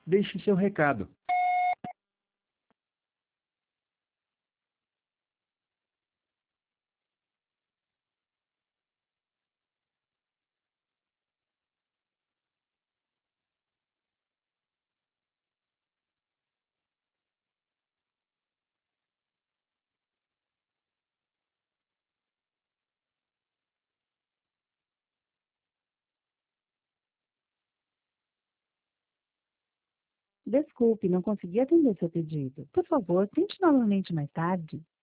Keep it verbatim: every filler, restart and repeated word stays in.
Deixe seu recado. Desculpe, não consegui atender seu pedido. Por favor, tente novamente mais tarde.